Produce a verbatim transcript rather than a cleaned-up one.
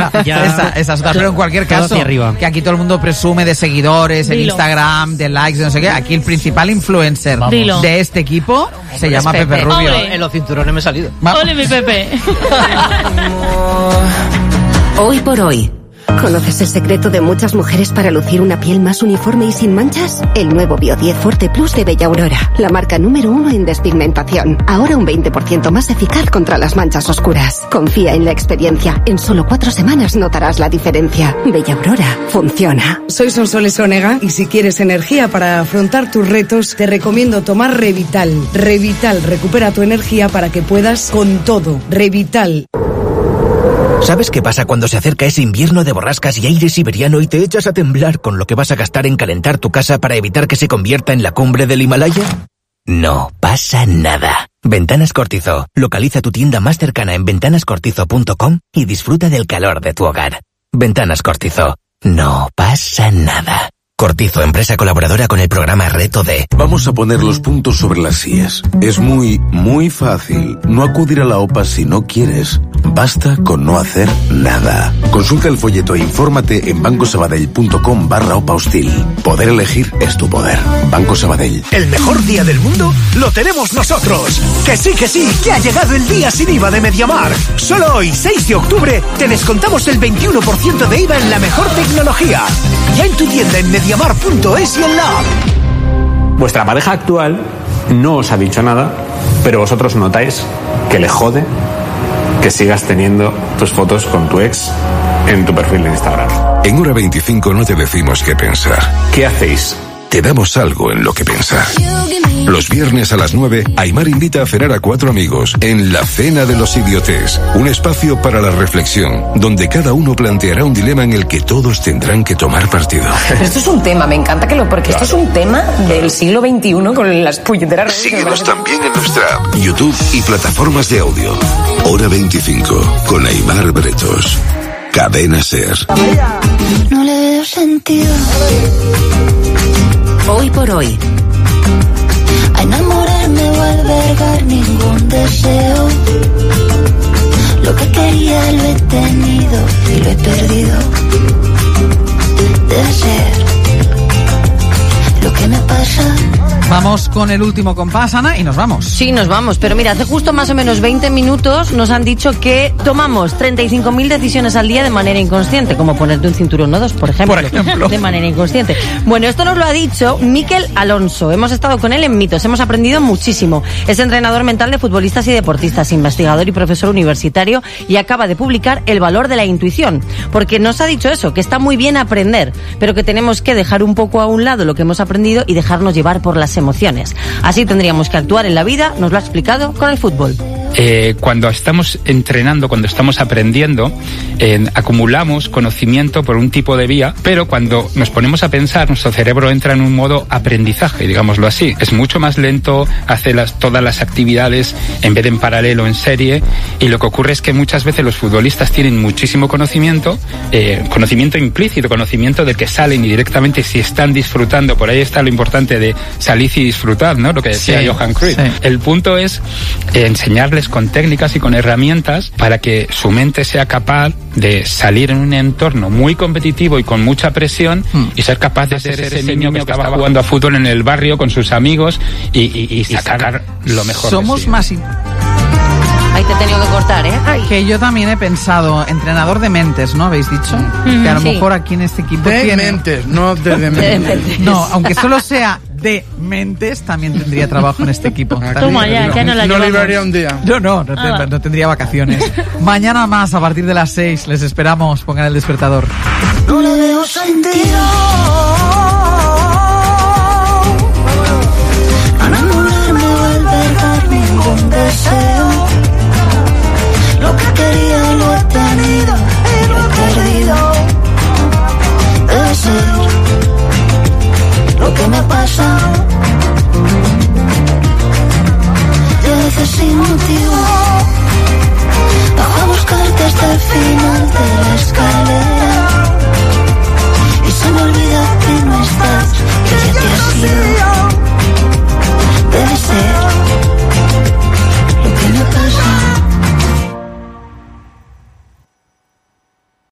esa, ya, esa, esa es otra. Pero en cualquier caso, que aquí todo el mundo presume de seguidores en Dilo. Instagram, de likes, de no sé qué. Aquí el principal influencer Dilo. de este equipo se llama Pepe, Pepe Rubio. Ole. En los cinturones me he salido. Ole mi Pepe. Hoy por hoy. ¿Conoces el secreto de muchas mujeres para lucir una piel más uniforme y sin manchas? El nuevo Bio diez Forte Plus de Bella Aurora, la marca número uno en despigmentación. Ahora un veinte por ciento más eficaz contra las manchas oscuras. Confía en la experiencia. En solo cuatro semanas notarás la diferencia. Bella Aurora funciona. Soy Sonsoles Onega y si quieres energía para afrontar tus retos, te recomiendo tomar Revital. Revital recupera tu energía para que puedas con todo. Revital. ¿Sabes qué pasa cuando se acerca ese invierno de borrascas y aire siberiano y te echas a temblar con lo que vas a gastar en calentar tu casa para evitar que se convierta en la cumbre del Himalaya? No pasa nada. Ventanas Cortizo. Localiza tu tienda más cercana en ventanas cortizo punto com y disfruta del calor de tu hogar. Ventanas Cortizo. No pasa nada. Cortizo, empresa colaboradora con el programa Reto D. Vamos a poner los puntos sobre las íes. Es muy, muy fácil no acudir a la OPA si no quieres. Basta con no hacer nada. Consulta el folleto e infórmate en bancosabadell.com barra OPA hostil. Poder elegir es tu poder. Banco Sabadell. El mejor día del mundo lo tenemos nosotros. Que sí, que sí, que ha llegado el día sin I V A de MediaMarkt. Solo hoy, seis de octubre, te descontamos el veintiuno por ciento de I V A en la mejor tecnología. Ya en tu tienda en mediamar punto es y en la app. Vuestra pareja actual no os ha dicho nada, pero vosotros notáis que le jode que sigas teniendo tus fotos con tu ex en tu perfil de Instagram. En Hora veinticinco no te decimos qué pensar. ¿Qué hacéis? Te damos algo en lo que pensar. Los viernes a las nueve, Aimar invita a cenar a cuatro amigos en La Cena de los Idiotes, un espacio para la reflexión, donde cada uno planteará un dilema en el que todos tendrán que tomar partido. Pero esto es un tema, me encanta que lo... Porque claro, esto es un tema del siglo veintiuno con las puñeteras redes. Síguenos también en nuestra app, YouTube y plataformas de audio. Hora veinticinco, con Aimar Bretos. Cadena Ser. No le veo sentido. Hoy por hoy. A enamorarme o albergar ningún deseo. Lo que quería lo he tenido y lo he perdido. Debe ser lo que me pasa. Vamos con el último compás, Ana, y nos vamos. Sí, nos vamos, pero mira, hace justo más o menos veinte minutos nos han dicho que tomamos treinta y cinco mil decisiones al día de manera inconsciente, como ponerte un cinturón o dos, por ejemplo, por ejemplo. de manera inconsciente. Bueno, esto nos lo ha dicho Miquel Alonso, hemos estado con él en Mitos, hemos aprendido muchísimo. Es entrenador mental de futbolistas y deportistas, investigador y profesor universitario, y acaba de publicar El valor de la intuición, porque nos ha dicho eso, que está muy bien aprender, pero que tenemos que dejar un poco a un lado lo que hemos aprendido y dejarnos llevar por las emociones. Así tendríamos que actuar en la vida, nos lo ha explicado con el fútbol. Eh, cuando estamos entrenando, cuando estamos aprendiendo, eh, acumulamos conocimiento por un tipo de vía, pero cuando nos ponemos a pensar, nuestro cerebro entra en un modo aprendizaje, digámoslo así. Es mucho más lento, hace las, todas las actividades en vez de en paralelo, en serie, y lo que ocurre es que muchas veces los futbolistas tienen muchísimo conocimiento, eh, conocimiento implícito, conocimiento de que salen y directamente si están disfrutando, por ahí está lo importante de salir y disfrutar, ¿no? Lo que decía sí, Johan Cruyff. Sí. El punto es eh, enseñarles con técnicas y con herramientas para que su mente sea capaz de salir en un entorno muy competitivo y con mucha presión mm. y ser capaz de ser ese niño que estaba jugando a fútbol en el barrio con sus amigos y, y, y sacar lo mejor. Somos de sí. más... Ahí te he tenido que cortar, ¿eh? Ay. Que yo también he pensado, entrenador de mentes, ¿no? ¿Habéis dicho? Mm, que a lo sí. mejor aquí en este equipo de tiene... mentes, no de dementes. No, aunque solo sea de mentes, también tendría trabajo en este equipo. Toma ya, ya no la llevamos. No libraría un día. No, no, no, ah, te, no tendría vacaciones. Mañana más, a partir de las seis, les esperamos. Pongan el despertador. No le veo sentido. A enamorarme o albergar ningún deseo. Lo que quería lo he tenido y lo he perdido. Debe ser lo que me pasa. Y a veces sin motivo bajo a buscarte hasta el final de la